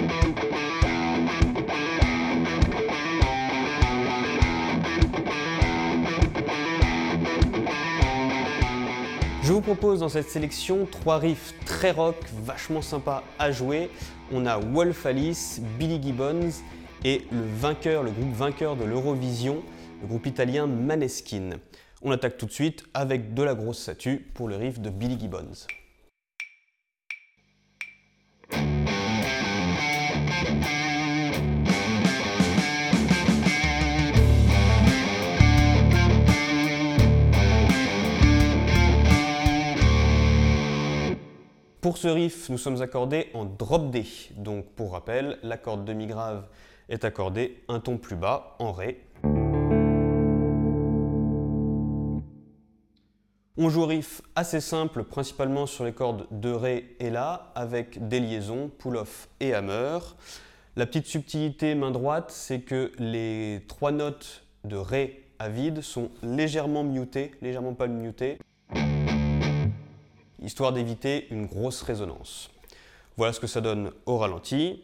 Je vous propose dans cette sélection 3 riffs très rock, vachement sympas à jouer. On a Wolf Alice, Billy Gibbons et le groupe vainqueur de l'Eurovision, le groupe italien Maneskin. On attaque tout de suite avec de la grosse statue pour le riff de Billy Gibbons. Pour ce riff, nous sommes accordés en drop D. Donc pour rappel, la corde demi-grave est accordée un ton plus bas, en Ré. On joue riff assez simple, principalement sur les cordes de Ré et La, avec des liaisons, pull-off et hammer. La petite subtilité main droite, c'est que les 3 notes de Ré à vide sont légèrement mutées, légèrement pas mutées, histoire d'éviter une grosse résonance. Voilà ce que ça donne au ralenti.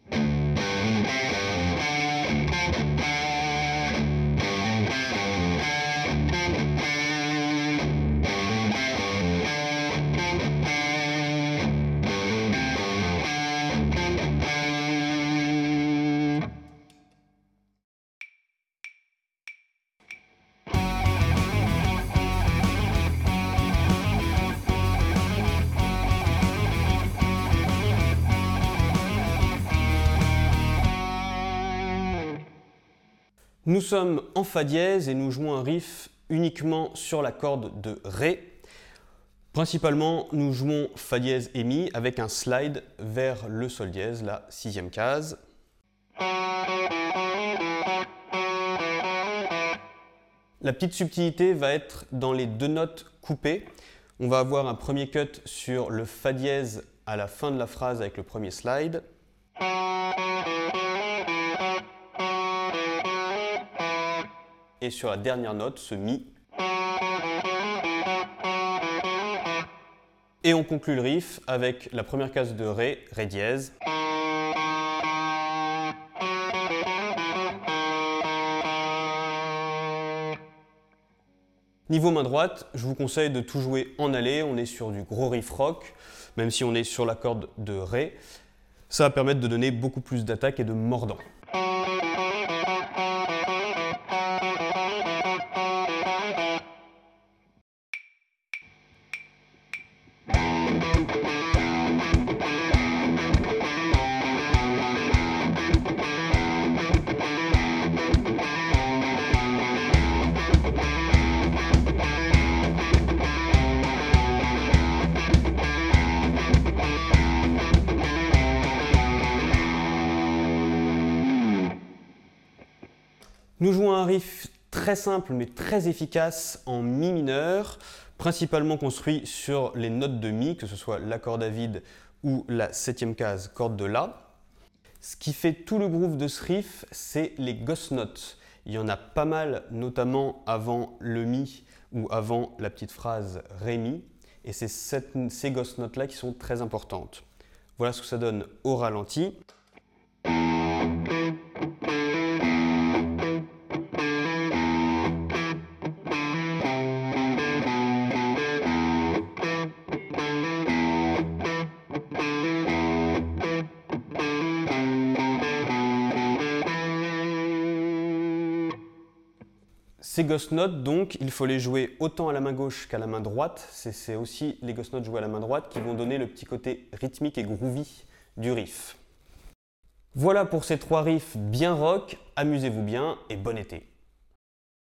Nous sommes en Fa dièse et nous jouons un riff uniquement sur la corde de Ré. Principalement, nous jouons Fa dièse et Mi avec un slide vers le Sol dièse, la 6e case. La petite subtilité va être dans les 2 notes coupées. On va avoir un premier cut sur le Fa dièse à la fin de la phrase avec le premier slide. Et sur la dernière note, ce Mi. Et on conclut le riff avec la première case de Ré, Ré dièse. Niveau main droite, je vous conseille de tout jouer en allée. On est sur du gros riff rock, même si on est sur la corde de Ré. Ça va permettre de donner beaucoup plus d'attaque et de mordant. Nous jouons un riff très simple mais très efficace en Mi mineur, principalement construit sur les notes de Mi, que ce soit la corde à vide ou la 7e case corde de La. Ce qui fait tout le groove de ce riff, c'est les ghost notes. Il y en a pas mal, notamment avant le Mi ou avant la petite phrase Ré Mi, et c'est ces ghost notes là qui sont très importantes. Voilà ce que ça donne au ralenti. Ces ghost notes, donc, il faut les jouer autant à la main gauche qu'à la main droite. C'est aussi les ghost notes joués à la main droite qui vont donner le petit côté rythmique et groovy du riff. Voilà pour ces 3 riffs bien rock, amusez-vous bien et bon été.